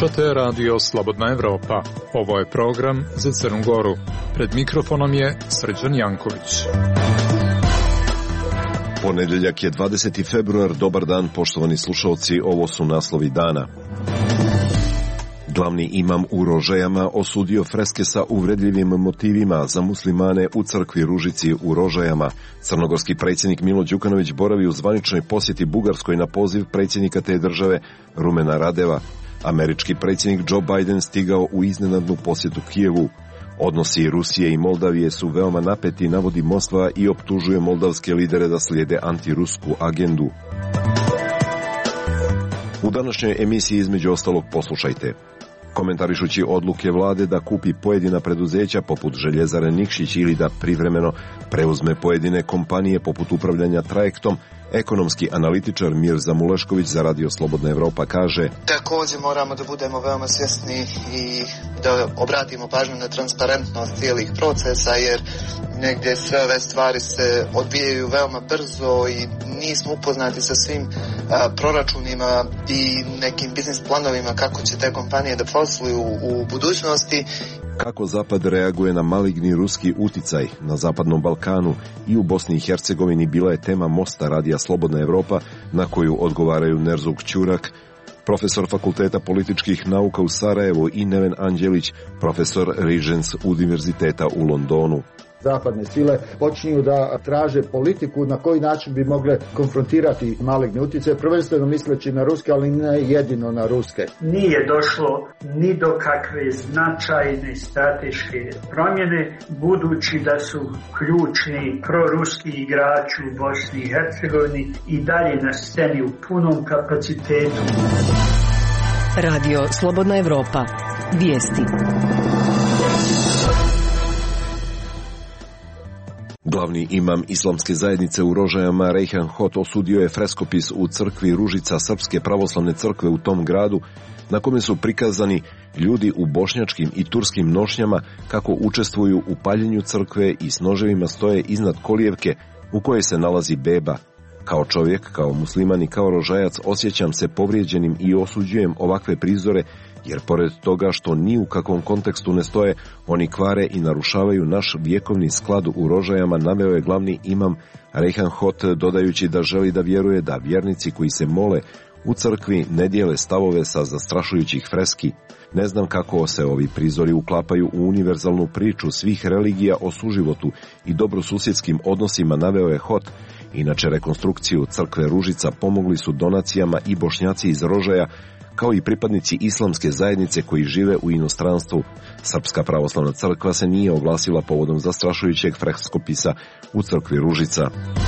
Slušate radio Slobodna Evropa. Ovo je program za Crnu Goru. Pred mikrofonom je Srđan Janković. Ponedjeljak je 20. februar. Dobar dan, poštovani slušalci. Ovo su naslovi dana. Glavni imam u Rožajama osudio freske sa uvredljivim motivima za muslimane u crkvi Ružici u Rožajama. Crnogorski predsjednik Milo Đukanović boravi u zvaničnoj posjeti Bugarskoj na poziv predsjednika te države Rumena Radeva. Američki predsjednik Joe Biden stigao u iznenadnu posjetu Kijevu. Odnosi Rusije i Moldavije su veoma napeti, navodi Moskva i optužuje moldavske lidere da slijede antirusku agendu. U današnjoj emisiji između ostalog poslušajte. Komentarišući odluke vlade da kupi pojedina preduzeća poput Željezare Nikšić ili da privremeno preuzme pojedine kompanije poput upravljanja trajektom, ekonomski analitičar Mirza Mulešković za radio Slobodna Evropa kaže: također moramo da budemo veoma svjesni i da obratimo pažnju na transparentnost cijelih procesa, jer negdje sve ove stvari se odvijaju veoma brzo i nismo upoznati sa svim proračunima i nekim biznis planovima kako će te kompanije da posluju u budućnosti. Kako Zapad reaguje na maligni ruski uticaj na Zapadnom Balkanu i u Bosni i Hercegovini bila je tema mosta radija Slobodna Evropa, na koju odgovaraju Nerzuk Ćurak, profesor Fakulteta političkih nauka u Sarajevu, i Neven Anđelić, profesor Regents univerziteta u Londonu. Zapadne sile počinju da traže politiku na koji način bi mogle konfrontirati maligne utjecaje, prvenstveno misleći na ruske, ali ne jedino na ruske. Nije došlo ni do kakve značajne strateške promjene, budući da su ključni proruski igrači u Bosni i Hercegovini i dalje na sceni u punom kapacitetu. Radio Slobodna Evropa. Vijesti. Glavni imam islamske zajednice u Rožajama Rejhan Hot osudio je freskopis u crkvi Ružica Srpske pravoslavne crkve u tom gradu, na kome su prikazani ljudi u bošnjačkim i turskim nošnjama kako učestvuju u paljenju crkve i s noževima stoje iznad kolijevke u kojoj se nalazi beba. Kao čovjek, kao musliman i kao Rožajac osjećam se povrijeđenim i osuđujem ovakve prizore, jer pored toga što ni u kakvom kontekstu ne stoje, oni kvare i narušavaju naš vjekovni sklad u Rožajama, naveo je glavni imam Rejhan Hot, dodajući da želi da vjeruje da vjernici koji se mole u crkvi ne dijele stavove sa zastrašujućih freski. Ne znam kako se ovi prizori uklapaju u univerzalnu priču svih religija o suživotu i dobrosusjedskim odnosima, naveo je Hot. Inače, rekonstrukciju crkve Ružica pomogli su donacijama i Bošnjaci iz Rožaja, kao i pripadnici islamske zajednice koji žive u inostranstvu. Srpska pravoslavna crkva se nije oglasila povodom zastrašujućeg freskopisa u crkvi Ružica.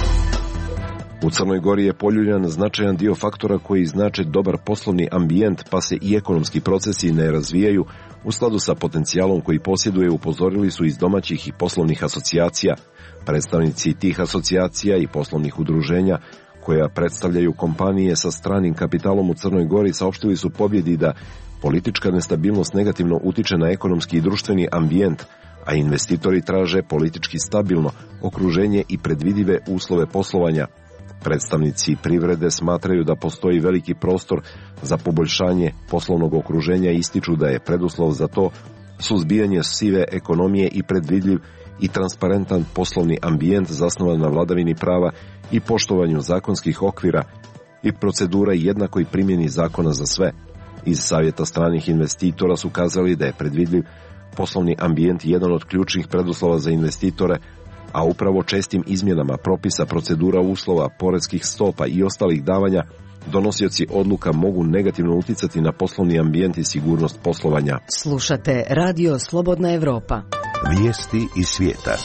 U Crnoj Gori je poljuljan značajan dio faktora koji znače dobar poslovni ambijent, pa se i ekonomski procesi ne razvijaju u skladu sa potencijalom koji posjeduje, upozorili su iz domaćih i poslovnih asocijacija. Predstavnici tih asocijacija i poslovnih udruženja koja predstavljaju kompanije sa stranim kapitalom u Crnoj Gori saopštili su Pobjedi da politička nestabilnost negativno utiče na ekonomski i društveni ambijent, a investitori traže politički stabilno okruženje i predvidive uslove poslovanja. Predstavnici privrede smatraju da postoji veliki prostor za poboljšanje poslovnog okruženja i ističu da je preduslov za to suzbijanje sive ekonomije i predvidljiv i transparentan poslovni ambijent zasnovan na vladavini prava i poštovanju zakonskih okvira i procedura jednakoj primjeni zakona za sve. Iz savjeta stranih investitora su kazali da je predvidljiv poslovni ambijent jedan od ključnih preduslova za investitore, a upravo čestim izmjenama propisa, procedura, uslova, poreskih stopa i ostalih davanja donosioci odluka mogu negativno uticati na poslovni ambijent i sigurnost poslovanja. Slušate radio Slobodna Evropa. Vijesti iz svijeta.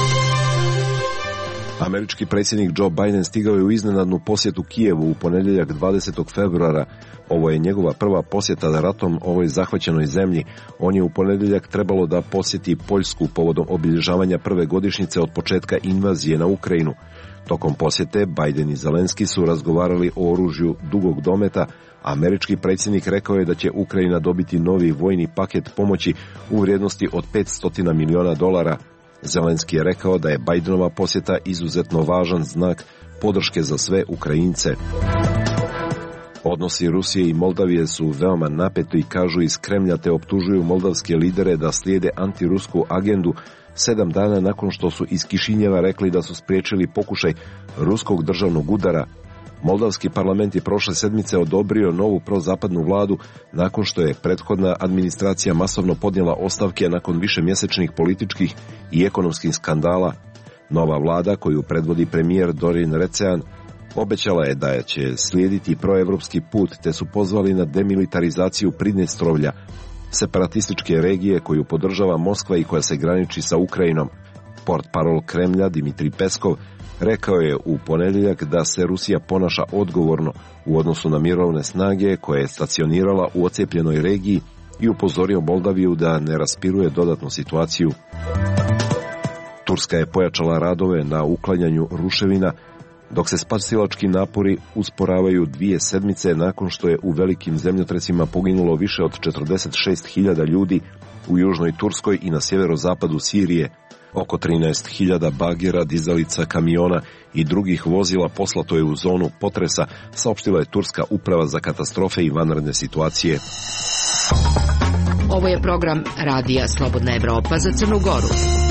Američki predsjednik Joe Biden stigao je u iznenadnu posjetu Kijevu u ponedjeljak 20. februara. Ovo je njegova prva posjeta ratom ovoj zahvaćenoj zemlji. On je u ponedjeljak trebalo da posjeti Poljsku povodom obilježavanja prve godišnjice od početka invazije na Ukrajinu. Tokom posjete Biden i Zelenski su razgovarali o oružju dugog dometa. Američki predsjednik rekao je da će Ukrajina dobiti novi vojni paket pomoći u vrijednosti od $500 miliona. Zelenski je rekao da je Bidenova posjeta izuzetno važan znak podrške za sve Ukrajince. Odnosi Rusije i Moldavije su veoma napeti i kažu iz Kremlja, te optužuju moldavske lidere da slijede antirusku agendu 7 dana nakon što su iz Kišinjeva rekli da su spriječili pokušaj ruskog državnog udara. Moldavski parlament je prošle sedmice odobrio novu prozapadnu vladu nakon što je prethodna administracija masovno podnijela ostavke nakon višemjesečnih političkih i ekonomskih skandala. Nova vlada, koju predvodi premijer Dorin Recean, obećala je da će slijediti proevropski put, te su pozvali na demilitarizaciju Pridnjestrovlja, separatističke regije koju podržava Moskva i koja se graniči sa Ukrajinom. Portparol Kremlja Dimitrij Peskov rekao je u ponedjeljak da se Rusija ponaša odgovorno u odnosu na mirovne snage koje je stacionirala u odcijepljenoj regiji i upozorio Moldaviju da ne raspiruje dodatnu situaciju. Turska je pojačala radove na uklanjanju ruševina, dok se spasilački napori usporavaju 2 sedmice nakon što je u velikim zemljotresima poginulo više od 46.000 ljudi u južnoj Turskoj i na sjeverozapadu Sirije. Oko 13.000 bagera, dizalica, kamiona i drugih vozila poslato je u zonu potresa, saopštila je Turska uprava za katastrofe i vanredne situacije. Ovo je program Radija Slobodna Evropa za Crnu Goru.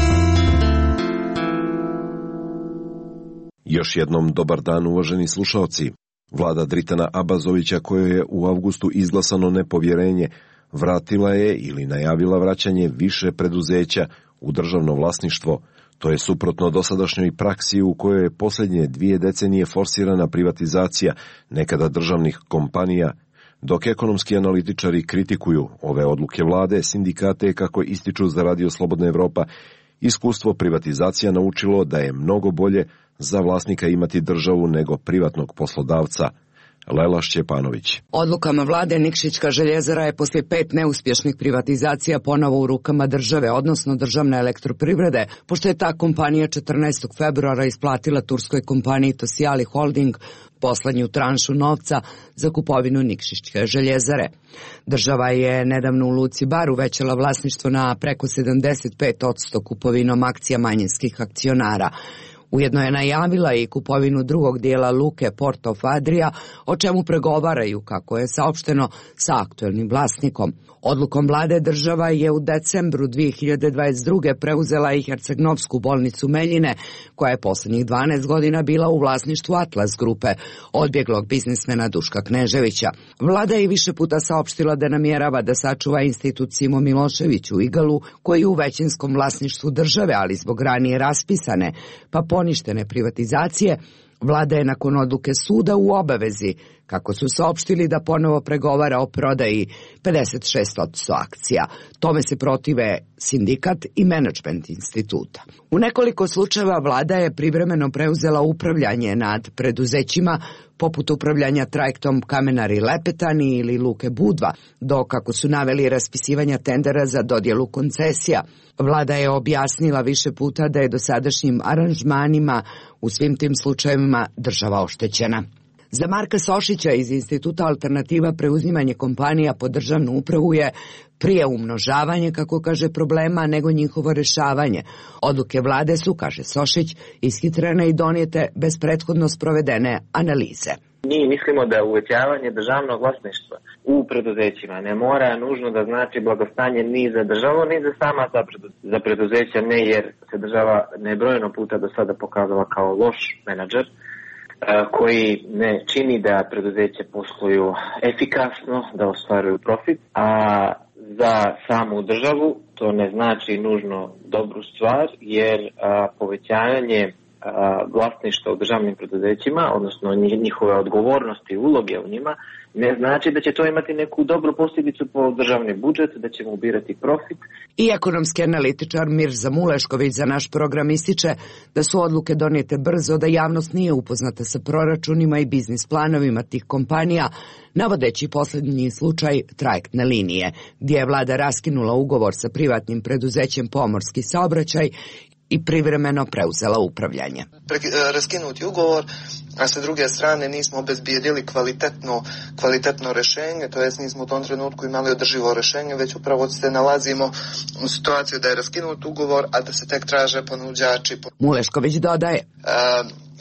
Još jednom dobar dan, uvaženi slušaoci. Vlada Dritana Abazovića, kojoj je u avgustu izglasano nepovjerenje, vratila je ili najavila vraćanje više preduzeća u državno vlasništvo. To je suprotno dosadašnjoj praksi u kojoj je posljednje 2 decenije forsirana privatizacija nekada državnih kompanija. Dok ekonomski analitičari kritikuju ove odluke vlade, sindikate, kako ističu za Radio Slobodna Evropa, iskustvo privatizacija naučilo da je mnogo bolje za vlasnika imati državu nego privatnog poslodavca. Lela Šćepanović. Odlukama vlade Nikšićka željezara je poslije 5 neuspješnih privatizacija ponovo u rukama države, odnosno državne elektroprivrede, pošto je ta kompanija 14. februara isplatila turskoj kompaniji Tosijali Holding poslednju tranšu novca za kupovinu Nikšićke željezare. Država je nedavno u Luci Bar uvećala vlasništvo na preko 75% kupovinom akcija manjinskih akcionara. Ujedno je najavila i kupovinu drugog dijela luke Port of Adria, o čemu pregovaraju, kako je saopšteno, sa aktuelnim vlasnikom. Odlukom vlade država je u decembru 2022. preuzela i Herceg-Novsku bolnicu Meljine, koja je posljednjih 12 godina bila u vlasništvu Atlas grupe, odbjeglog biznismena Duška Kneževića. Vlada je više puta saopštila da namjerava da sačuva institut Simo Milošević u Igalu, koji je u većinskom vlasništvu države, ali zbog ranije raspisane, pa poništene privatizacije, vlada je nakon odluke suda u obavezi, kako su saopštili, da ponovo pregovara o prodaji 56% akcija. Tome se protive sindikat i menadžment instituta. U nekoliko slučajeva vlada je privremeno preuzela upravljanje nad preduzećima, poput upravljanja trajektom Kamenari Lepetani ili Luke Budva, dok, kako su naveli, raspisivanja tendera za dodjelu koncesija. Vlada je objasnila više puta da je dosadašnjim aranžmanima u svim tim slučajevima država oštećena. Za Marka Sošića iz Instituta Alternativa preuzimanje kompanija pod državnu upravu je prije umnožavanje, kako kaže, problema nego njihovo rješavanje. Odluke vlade su, kaže Sošić, ishitrene i donijete bez prethodno sprovedene analize. Mi mislimo da uvećavanje državnog vlasništva u preduzećima ne mora nužno da znači blagostanje ni za državu, ni za sama za preduzeća, ne, jer se država nebrojeno puta do sada pokazala kao loš menadžer, koji ne čini da preduzeća posluju efikasno, da ostvaruju profit, a za samu državu to ne znači nužno dobru stvar, jer povećanje vlasništva u državnim preduzećima, odnosno njihove odgovornosti i uloge u njima, ne znači da će to imati neku dobru posljedicu po državni budžet, da ćemo ubirati profit. I ekonomski analitičar Mirza Mulešković za naš program ističe da su odluke donijete brzo, da javnost nije upoznata sa proračunima i biznis planovima tih kompanija, navodeći posljednji slučaj trajektne linije, gdje je vlada raskinula ugovor sa privatnim preduzećem Pomorski saobraćaj i privremeno preuzela upravljanje. Raskinuti ugovor, a sa druge strane nismo obezbijedili kvalitetno rješenje, to jest nismo u tom trenutku imali održivo rješenje, već upravo se nalazimo u situaciju da je raskinut ugovor, a da se tek traže ponuđači. Mulešković dodaje.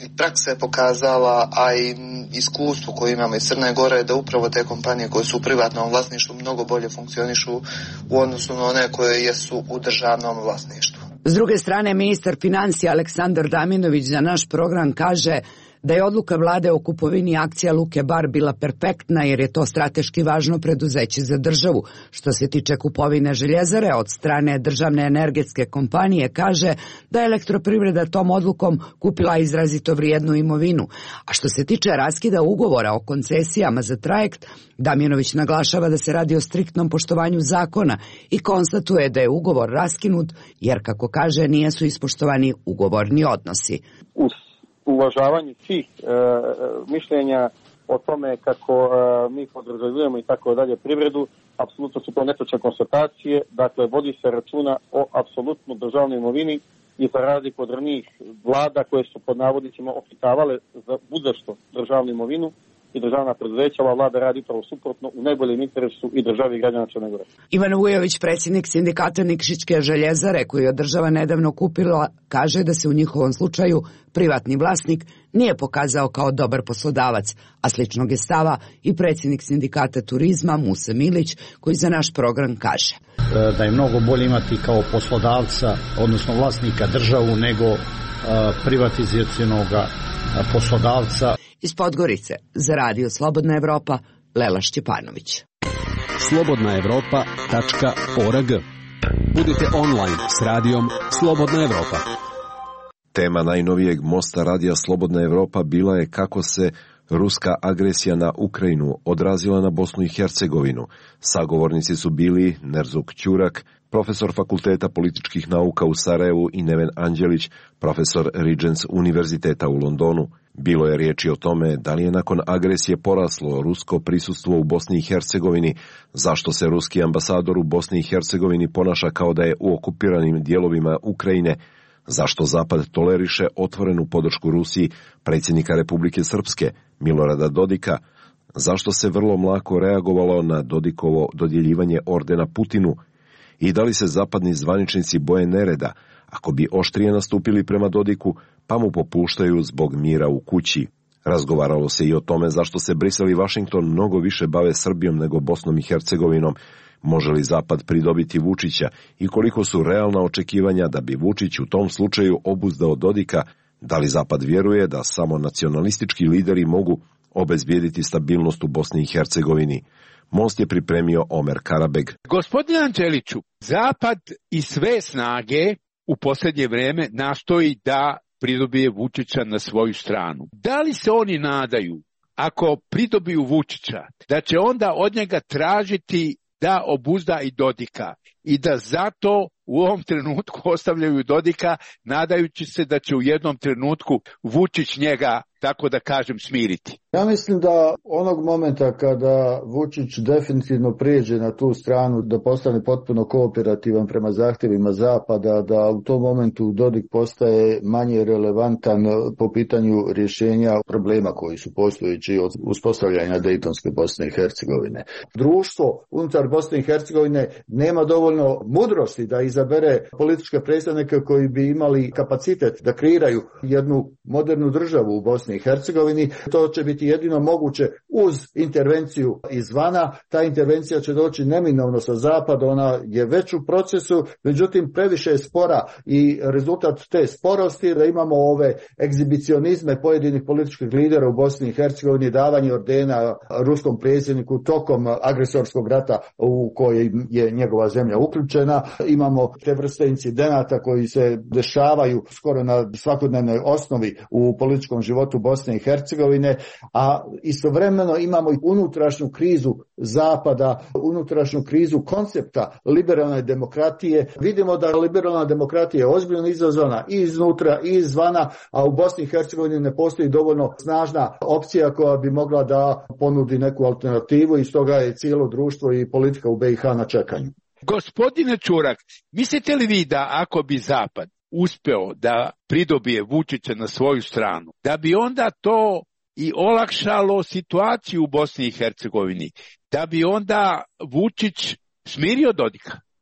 praksa je pokazala, a i iskustvo koje imamo iz Crne Gore, da upravo te kompanije koje su u privatnom vlasništvu mnogo bolje funkcionišu u odnosu na one koje jesu u državnom vlasništvu. S druge strane, ministar financija Aleksandar Damjanović za naš program kaže da je odluka vlade o kupovini akcija Luke Bar bila perfektna jer je to strateški važno preduzeće za državu. Što se tiče kupovine Željezare od strane državne energetske kompanije, kaže da je Elektroprivreda tom odlukom kupila izrazito vrijednu imovinu. A što se tiče raskida ugovora o koncesijama za trajekt, Damjanović naglašava da se radi o striktnom poštovanju zakona i konstatuje da je ugovor raskinut jer, kako kaže, nisu ispoštovani ugovorni odnosi. Uvažavanje svih mišljenja o tome kako mi podrazumijevamo i tako dalje privredu, apsolutno su to netočne konstatacije. Dakle, vodi se računa o apsolutno državnoj imovini i za razliku od ranijih vlada koje su pod navodnicima opitavale za budzašto državnu imovinu i državna preduzeća, ova vlada radi upravo suprotno u najboljem interesu i državi i građana Crne Gore. Ivan Vujović, predsjednik sindikata Nikšićke željezare, koju je država nedavno kupila, kaže da se u njihovom slučaju privatni vlasnik nije pokazao kao dobar poslodavac, a sličnog je stava i predsjednik sindikata turizma Musa Milić, koji za naš program kaže da je mnogo bolje imati kao poslodavca, odnosno vlasnika, državu nego privatizacionog poslodavca. Iz Podgorice za Radio Slobodna Evropa, Lela Šćepanović. slobodnaevropa.org. Budite online s radijom Slobodna Evropa. Tema najnovijeg mosta radija Slobodna Evropa bila je kako se ruska agresija na Ukrajinu odrazila na Bosnu i Hercegovinu. Sagovornici su bili Nerzuk Ćurak, profesor Fakulteta političkih nauka u Sarajevu, i Neven Anđelić, profesor Regents Univerziteta u Londonu. Bilo je riječi o tome da li je nakon agresije poraslo rusko prisustvo u Bosni i Hercegovini, zašto se ruski ambasador u Bosni i Hercegovini ponaša kao da je u okupiranim dijelovima Ukrajine, zašto Zapad toleriše otvorenu podršku Rusiji predsjednika Republike Srpske Milorada Dodika, zašto se vrlo mlako reagovalo na Dodikovo dodjeljivanje ordena Putinu i da li se zapadni zvaničnici boje nereda ako bi oštrije nastupili prema Dodiku pa mu popuštaju zbog mira u kući. Razgovaralo se i o tome zašto se Brisel i Vašington mnogo više bave Srbijom nego Bosnom i Hercegovinom, može li Zapad pridobiti Vučića i koliko su realna očekivanja da bi Vučić u tom slučaju obuzdao Dodika, da li Zapad vjeruje da samo nacionalistički lideri mogu obezbijediti stabilnost u Bosni i Hercegovini. Most je pripremio Omer Karabeg. Gospodine Anđeliću, Zapad i sve snage u posljednje vrijeme nastoji da pridobije Vučića na svoju stranu. Da li se oni nadaju, ako pridobiju Vučića, da će onda od njega tražiti da obuzda i Dodika i da zato u ovom trenutku ostavljaju Dodika, nadajući se da će u jednom trenutku Vučić njega, tako da kažem, smiriti? Ja mislim da onog momenta kada Vučić definitivno prijeđe na tu stranu, da postane potpuno kooperativan prema zahtjevima Zapada, da u tom momentu Dodik postaje manje relevantan po pitanju rješenja problema koji su postojeći od uspostavljanja Dejtonske Bosne i Hercegovine. Društvo unutar Bosne i Hercegovine nema dovoljno mudrosti da izabere političke predstavnike koji bi imali kapacitet da kreiraju jednu modernu državu u Bosni i Hercegovini. To će biti jedino moguće uz intervenciju izvana. Ta intervencija će doći neminovno sa zapada, ona je već u procesu, međutim previše je spora i rezultat te sporosti da imamo ove egzibicionizme pojedinih političkih lidera u Bosni i Hercegovini, davanje ordena ruskom predsjedniku tokom agresorskog rata u koji je njegova zemlja uključena. Imamo te vrste incidenata koji se dešavaju skoro na svakodnevnoj osnovi u političkom životu Bosne i Hercegovine, a istovremeno imamo i unutrašnju krizu Zapada, unutrašnju krizu koncepta liberalne demokratije. Vidimo da liberalna demokratija je ozbiljno izazvana i iznutra i izvana, a u Bosni i Hercegovini ne postoji dovoljno snažna opcija koja bi mogla da ponudi neku alternativu i stoga je cijelo društvo i politika u BiH na čekanju. Gospodine Ćurak, mislite li vi da ako bi Zapad uspeo da pridobije Vučića na svoju stranu, da bi onda to i olakšalo situaciju u Bosni i Hercegovini, da bi onda Vučić smirio Dodika?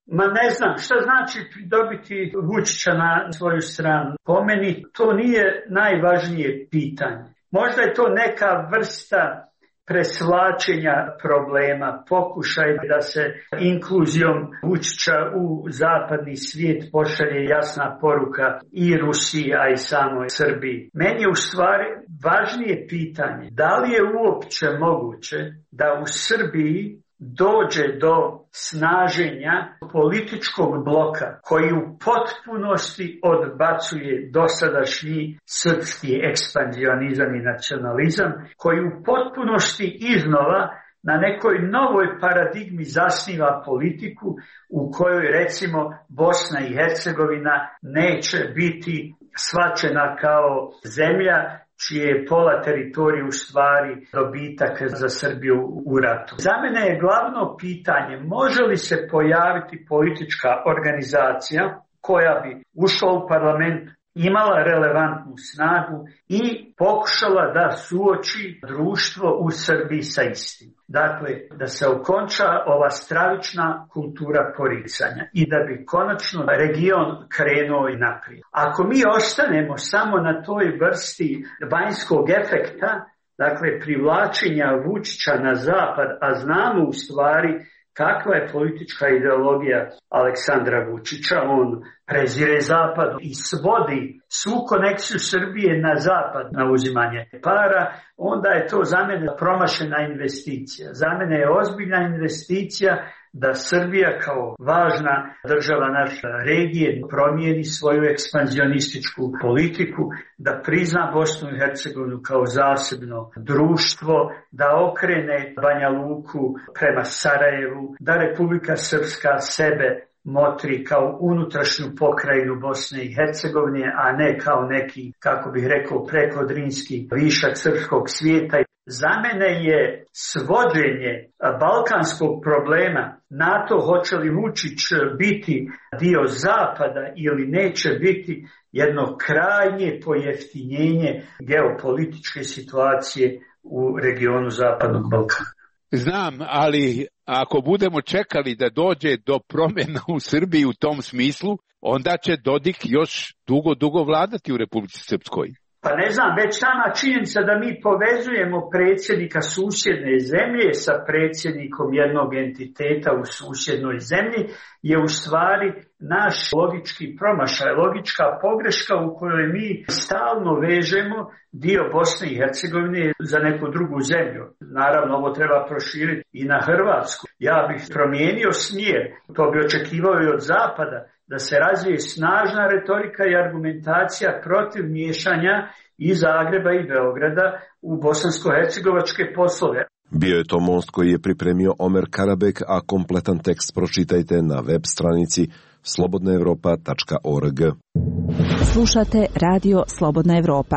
Ma ne znam, šta znači dobiti Vučića na svoju stranu? Po meni to nije najvažnije pitanje. Možda je to neka vrsta presvlačenja problema, pokušaj da se inkluzijom Vučića u zapadni svijet pošalje jasna poruka i Rusiji, a i samoj Srbiji. Meni je u stvari važnije pitanje da li je uopće moguće da u Srbiji dođe do snaženja političkog bloka koji u potpunosti odbacuje dosadašnji srpski ekspanzionizam i nacionalizam, koji u potpunosti iznova na nekoj novoj paradigmi zasniva politiku u kojoj recimo Bosna i Hercegovina neće biti shvaćena kao zemlja čije je pola teritorije u stvari dobitak za Srbiju u ratu. Za mene je glavno pitanje može li se pojaviti politička organizacija koja bi ušla u parlament, imala relevantnu snagu i pokušala da suoči društvo u Srbiji sa istinom. Dakle, da se okonča ova stravična kultura poricanja i da bi konačno region krenuo i naprijed. Ako mi ostanemo samo na toj vrsti vanjskog efekta, dakle privlačenja Vučića na zapad, a znamo u stvari kakva je politička ideologija Aleksandra Vučića, on prezire zapad i svodi svu konekciju Srbije na zapad, na uzimanje para, onda je to za mene promašena investicija. Za mene je ozbiljna investicija da Srbija kao važna država naše regije promijeni svoju ekspanzionističku politiku, da prizna Bosnu i Hercegovinu kao zasebno društvo, da okrene Banja Luku prema Sarajevu, da Republika Srpska sebe motri kao unutrašnju pokrajinu Bosne i Hercegovine, a ne kao neki, kako bih rekao, prekodrinski višak srpskog svijeta. Za mene je svođenje balkanskog problema na to hoće li Vučić biti dio zapada ili neće biti jedno krajnje pojeftinjenje geopolitičke situacije u regionu Zapadnog Balkana. Znam, ali ako budemo čekali da dođe do promjena u Srbiji u tom smislu, onda će Dodik još dugo vladati u Republici Srpskoj. Pa ne znam, već sama činjenica da mi povezujemo predsjednika susjedne zemlje sa predsjednikom jednog entiteta u susjednoj zemlji je u stvari naš logički promašaj, logička pogreška u kojoj mi stalno vežemo dio Bosne i Hercegovine za neku drugu zemlju. Naravno, ovo treba proširiti i na Hrvatsku. Ja bih promijenio smjer, to bi očekivao i od Zapada, da se razvije snažna retorika i argumentacija protiv miješanja i Zagreba i Beograda u bosansko-hercegovačke poslove. Bio je to Most koji je pripremio Omer Karabek, a kompletan tekst pročitajte na web stranici slobodnaevropa.org. Slušate Radio Slobodna Evropa.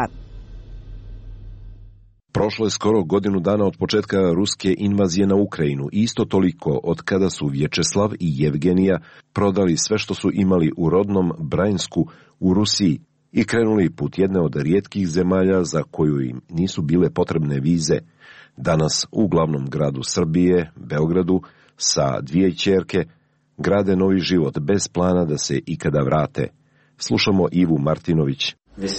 Prošlo je skoro godinu dana od početka ruske invazije na Ukrajinu, isto toliko od kada su Vječeslav i Jevgenija prodali sve što su imali u rodnom Bransku u Rusiji i krenuli put jedne od rijetkih zemalja za koju im nisu bile potrebne vize. Danas u glavnom gradu Srbije, Beogradu, sa 2 ćerke, grade novi život bez plana da se ikada vrate. Slušamo Ivu Martinović.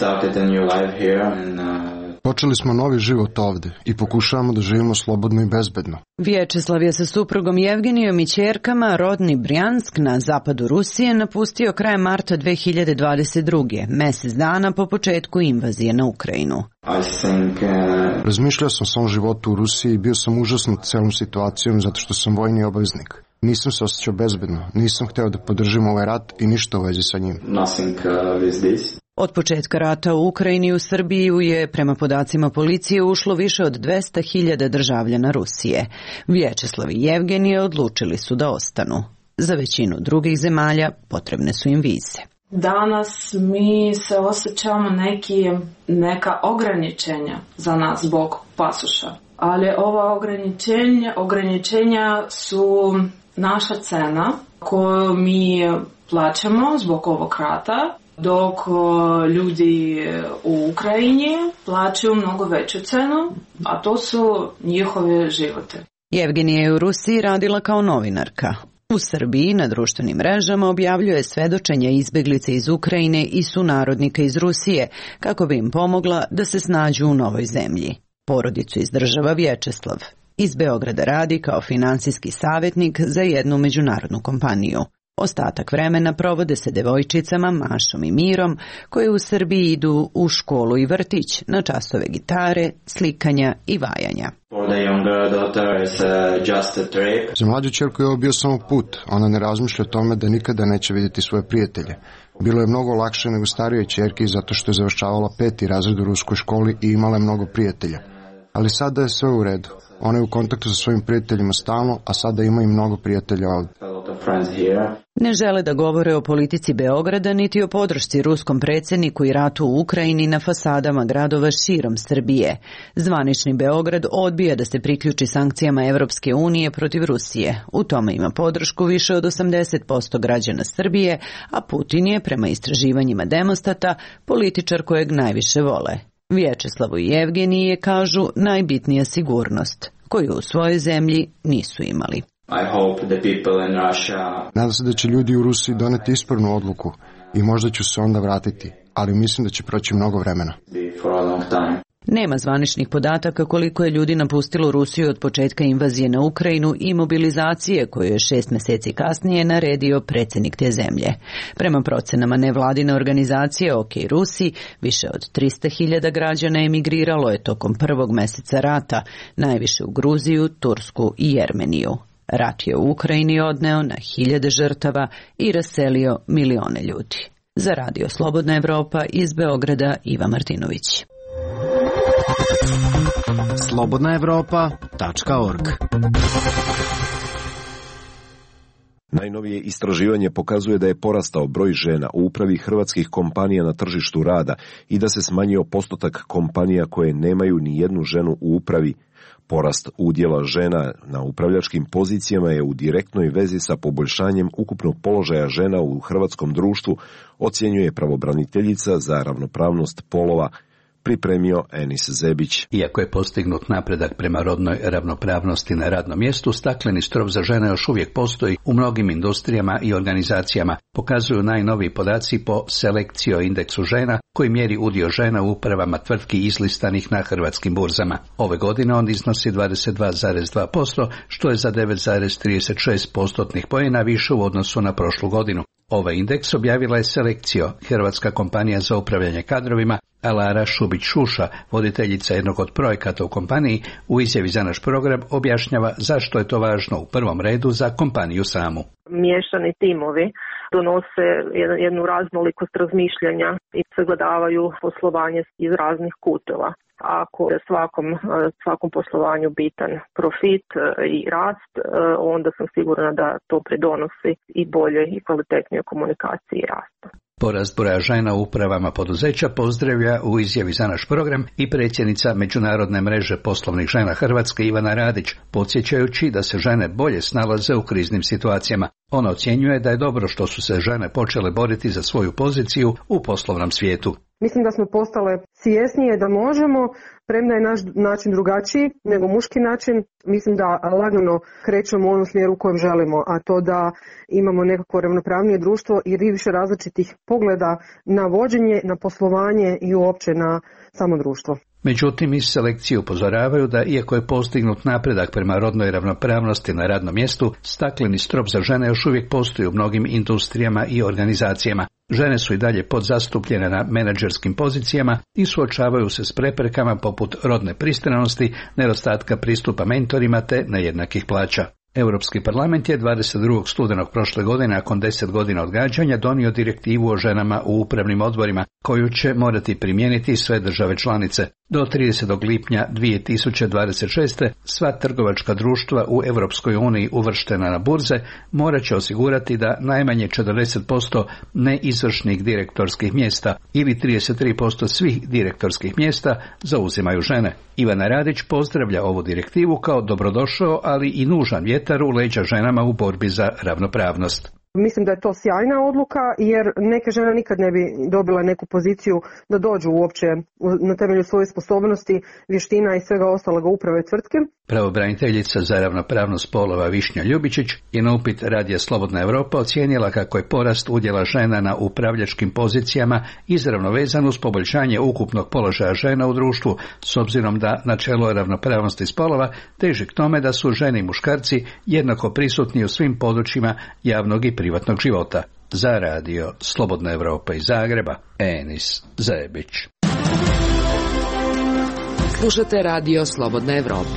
Počeli smo novi život ovde i pokušavamo da živimo slobodno i bezbedno. Vječeslav je sa suprugom Jevgenijom i ćerkama rodni Brjansk na zapadu Rusije napustio krajem marta 2022. Mjesec dana po početku invazije na Ukrajinu. Razmišljao sam o svom životu u Rusiji i bio sam užasnut celom situacijom zato što sam vojni obaveznik. Nisam se osjećao bezbedno, nisam hteo da podržim ovaj rat i ništa u vezi sa njim. Od početka rata u Ukrajini u Srbiju je, prema podacima policije, ušlo više od 200.000 državljana Rusije. Vječeslav i Jevgenije odlučili su da ostanu. Za većinu drugih zemalja potrebne su im vize. Danas mi se osjećamo neka ograničenja za nas zbog pasoša. Ali ova ograničenja su naša cena koju mi plaćamo zbog ovog rata, dok ljudi u Ukrajini plaćaju mnogo veću cenu, a to su njihove živote. Jevgenija je u Rusiji radila kao novinarka. U Srbiji na društvenim mrežama objavljuje svedočenja izbeglice iz Ukrajine i sunarodnika iz Rusije kako bi im pomogla da se snađu u novoj zemlji. Porodicu izdržava Vječeslav. Iz Beograda radi kao finansijski savjetnik za jednu međunarodnu kompaniju. Ostatak vremena provode se devojčicama Mašom i Mirom, koje u Srbiji idu u školu i vrtić, na časove gitare, slikanja i vajanja. Za mlađu ćerku je ovo bio samo put. Ona ne razmišlja o tome da nikada neće vidjeti svoje prijatelje. Bilo je mnogo lakše nego starijoj ćerki zato što je završavala 5. razred u ruskoj školi i imala je mnogo prijatelja. Ali sada je sve u redu. Ona je u kontaktu sa svojim prijateljima stalno, a sada ima i mnogo prijatelja ovdje. Ne žele da govore o politici Beograda niti o podršci ruskom predsjedniku i ratu u Ukrajini na fasadama gradova širom Srbije. Zvanični Beograd odbija da se priključi sankcijama Evropske unije protiv Rusije. U tome ima podršku više od 80% građana Srbije, a Putin je, prema istraživanjima Demostata, političar kojeg najviše vole. Vječeslavu i Evgenije kažu najbitnija sigurnost, koju u svojoj zemlji nisu imali. Nadam se da će ljudi u Rusiji doneti ispravnu odluku i možda ću se onda vratiti, ali mislim da će proći mnogo vremena. Nema zvaničnih podataka koliko je ljudi napustilo Rusiju od početka invazije na Ukrajinu i mobilizacije koju je 6 mjeseci kasnije naredio predsjednik te zemlje. Prema procenama nevladine organizacije OK Rusi, više od 300.000 građana emigriralo je tokom prvog mjeseca rata, najviše u Gruziju, Tursku i Jermeniju. Rat je u Ukrajini odneo na 1000 žrtava i raselio milione ljudi. Za Radio Slobodna Evropa iz Beograda Iva Martinović. slobodnaevropa.org. Najnovije istraživanje pokazuje da je porastao broj žena u upravi hrvatskih kompanija na tržištu rada i da se smanjio postotak kompanija koje nemaju ni jednu ženu u upravi. Porast udjela žena na upravljačkim pozicijama je u direktnoj vezi sa poboljšanjem ukupnog položaja žena u hrvatskom društvu, ocjenjuje pravobraniteljica za ravnopravnost polova, pripremio Enis Zebić. Iako je postignut napredak prema rodnoj ravnopravnosti na radnom mjestu, stakleni strop za žene još uvijek postoji u mnogim industrijama i organizacijama, pokazuju najnoviji podaci po Selekcio indeksu žena, koji mjeri udio žena u upravama tvrtki izlistanih na hrvatskim burzama. Ove godine on iznosi 22,2%, što je za 9,36 postotnih poena više u odnosu na prošlu godinu. Ovaj indeks objavila je Selekcio, hrvatska kompanija za upravljanje kadrovima, a Lara Šubić-Šuša, voditeljica jednog od projekata u kompaniji, u izjavi za naš program objašnjava zašto je to važno u prvom redu za kompaniju samu. Miješani timovi donose jednu raznolikost razmišljanja i sagledavaju poslovanje iz raznih kutova. Ako je svakom poslovanju bitan profit i rast, onda sam sigurna da to pridonosi i bolje i kvalitetnije komunikaciji i rastu. Porast broja žena u upravama poduzeća pozdravlja u izjavi za naš program i predsjednica Međunarodne mreže poslovnih žena Hrvatske Ivana Radić, podsjećajući da se žene bolje snalaze u kriznim situacijama. Ona ocjenjuje da je dobro što su se žene počele boriti za svoju poziciju u poslovnom svijetu. Mislim da smo postale svjesnije da možemo, premda je naš način drugačiji nego muški način. Mislim da lagano krećemo u onom smjeru u kojem želimo, a to da imamo nekako ravnopravnije društvo i više različitih pogleda na vođenje, na poslovanje i uopće na samo društvo. Međutim, iz Selekcije upozoravaju da iako je postignut napredak prema rodnoj ravnopravnosti na radnom mjestu, stakleni strop za žene još uvijek postoji u mnogim industrijama i organizacijama. Žene su i dalje podzastupljene na menadžerskim pozicijama i suočavaju se s preprekama poput rodne pristranosti, nedostatka pristupa mentorima te nejednakih plaća. Europski parlament je 22. studenog prošle godine, nakon 10 godina odgađanja, donio direktivu o ženama u upravnim odborima, koju će morati primijeniti sve države članice. Do 30. lipnja 2026. sva trgovačka društva u Europskoj uniji uvrštena na burze morat će osigurati da najmanje 40% neizvršnih direktorskih mjesta ili 33% svih direktorskih mjesta zauzimaju žene. Ivana Radić pozdravlja ovu direktivu kao dobrodošao, ali i nužan vjetar u leđa ženama u borbi za ravnopravnost. Mislim da je to sjajna odluka jer neke žene nikad ne bi dobile neku poziciju da dođu uopće na temelju svoje sposobnosti, vještina i svega ostaloga uprave tvrtke. Pravobraniteljica za ravnopravnost spolova Višnja Ljubičić je na upit Radija Slobodna Evropa ocijenila kako je porast udjela žena na upravljačkim pozicijama izravno vezan uz poboljšanje ukupnog položaja žena u društvu, s obzirom da načelo ravnopravnosti spolova teži k tome da su žene i muškarci jednako prisutni u svim područjima javnog i privatnog života. Za Radio Slobodna Evropa iz Zagreba, Enis Zebić. Slušate Radio Slobodna Evropa.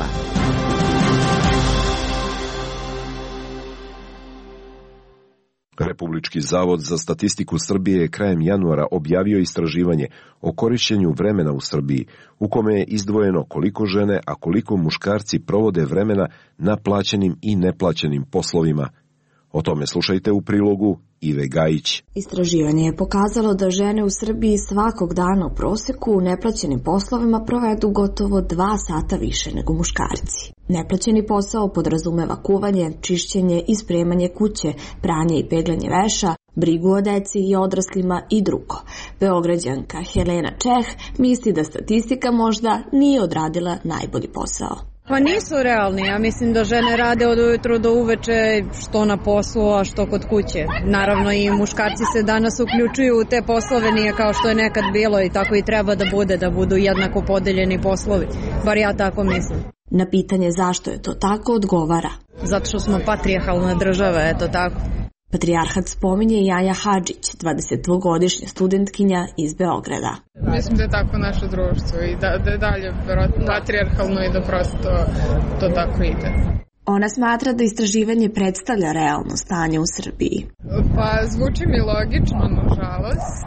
Republički zavod za statistiku Srbije je krajem januara objavio istraživanje o korišćenju vremena u Srbiji, u kome je izdvojeno koliko žene, a koliko muškarci provode vremena na plaćenim i neplaćenim poslovima. O tome slušajte u prilogu Ive Gajić. Istraživanje je pokazalo da žene u Srbiji svakog dana u proseku u neplaćenim poslovima provedu gotovo 2 sata više nego muškarci. Neplaćeni posao podrazumeva kuvanje, čišćenje i spremanje kuće, pranje i peglanje veša, brigu o deci i odraslima i drugo. Beograđanka Helena Čeh misli da statistika možda nije odradila najbolji posao. Pa nisu realni, ja mislim da žene rade od ujutru do uveče što na poslu, a što kod kuće. Naravno i muškarci se danas uključuju u te poslove, nije kao što je nekad bilo i tako i treba da budu jednako podeljeni poslovi, bar ja tako mislim. Na pitanje zašto je to tako odgovara. Zato što smo patrijarhalna država, eto tako. Patrijarhat spominje Jaja Hadžić, 22-godišnja studentkinja iz Beograda. Mislim da je tako naše društvo i da je dalje patrijarhalno i da prosto to tako ide. Ona smatra da istraživanje predstavlja realno stanje u Srbiji. Pa zvuči mi logično, nažalost,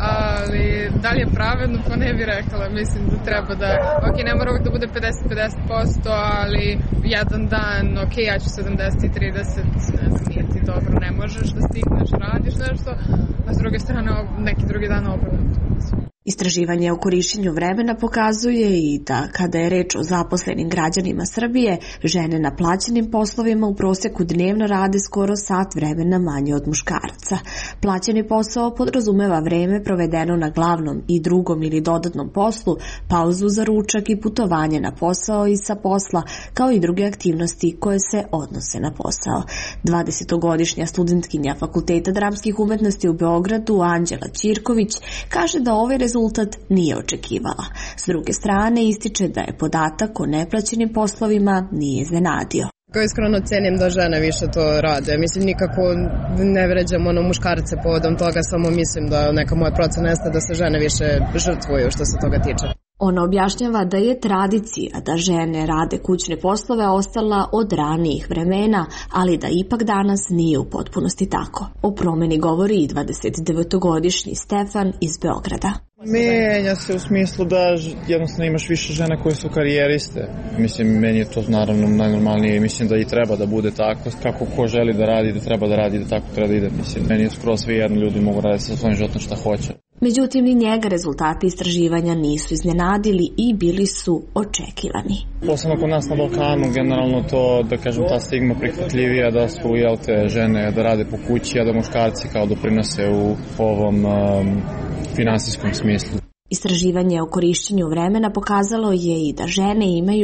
ali da li je pravedno, pa ne bih rekla. Mislim da treba da, ok, ne mora uvijek da bude 50-50%, ali jedan dan, ok, ja ću 70 i 30, ne znam, nije ti dobro, ne možeš da stigneš, radiš nešto, a s druge strane neki drugi dan obrnuto. Istraživanje o korišćenju vremena pokazuje i da kada je reč o zaposlenim građanima Srbije, žene na plaćenim poslovima u proseku dnevno rade skoro sat vremena manje od muškaraca. Plaćeni posao podrazumeva vreme provedeno na glavnom i drugom ili dodatnom poslu, pauzu za ručak i putovanje na posao i sa posla, kao i druge aktivnosti koje se odnose na posao. 20-godišnja studentkinja Fakulteta dramskih umetnosti u Beogradu, Anđela Ćirković, kaže da ovaj rezultat nije očekivala. S druge strane, ističe da je podatak o neplaćenim poslovima nije iznenadio. Iskreno cenim da žene više to rade. Mislim, nikako ne vređam muškarce povodom toga, samo mislim da neka moja procena jeste da se žene više žrtvuju što se toga tiče. Ona objašnjava da je tradicija da žene rade kućne poslove ostala od ranijih vremena, ali da ipak danas nije u potpunosti tako. O promeni govori i 29-godišnji Stefan iz Beograda. Menja se u smislu da jednostavno imaš više žena koje su karijeriste. Mislim, meni je to naravno najnormalnije i mislim da i treba da bude tako. Kako ko želi da radi, da treba da radi, da tako treba da ide. Mislim, meni je skoro sve jedno, ljudi mogu raditi sa svojim životom šta hoće. Međutim, ni njega rezultati istraživanja nisu iznenadili i bili su očekivani. Posebno kod nas na Balkanu, generalno to, da kažem, ta stigma prihvatljivija da su, jel te, žene da rade po kući, a da muškarci kao doprinose u ovom finansijskom smislu. Istraživanje o korišćenju vremena pokazalo je i da žene imaju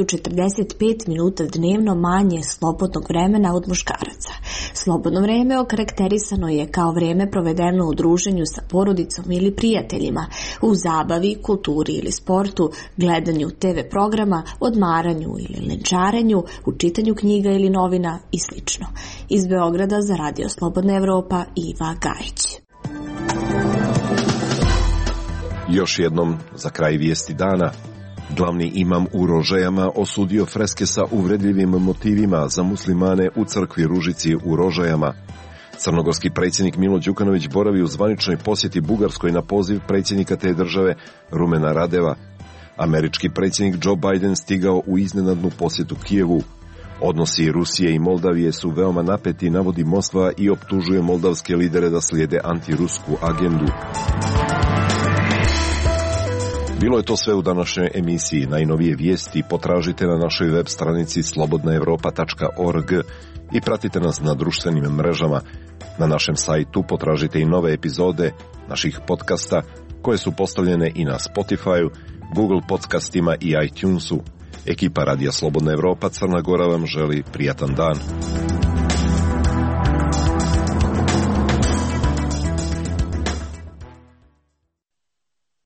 45 minuta dnevno manje slobodnog vremena od muškaraca. Slobodno vreme okarakterisano je kao vreme provedeno u druženju sa porodicom ili prijateljima, u zabavi, kulturi ili sportu, gledanju TV programa, odmaranju ili lenčarenju, u čitanju knjiga ili novina i sl. Iz Beograda za Radio Slobodna Evropa, Iva Gajić. Još jednom, za kraj vijesti dana, glavni imam u Rožajama osudio freske sa uvredljivim motivima za muslimane u crkvi Ružici u Rožajama. Crnogorski predsjednik Milo Đukanović boravi u zvaničnoj posjeti Bugarskoj na poziv predsjednika te države Rumena Radeva. Američki predsjednik Joe Biden stigao u iznenadnu posjetu Kijevu. Odnosi Rusije i Moldavije su veoma napeti, navodi Moskva i optužuje moldavske lidere da slijede antirusku agendu. Bilo je to sve u današnjoj emisiji. Najnovije vijesti potražite na našoj web stranici slobodnaevropa.org i pratite nas na društvenim mrežama. Na našem sajtu potražite i nove epizode naših podcasta koje su postavljene i na Spotify-u, Google podcastima i iTunesu. Ekipa Radija Slobodna Evropa Crna Gora vam želi prijatan dan.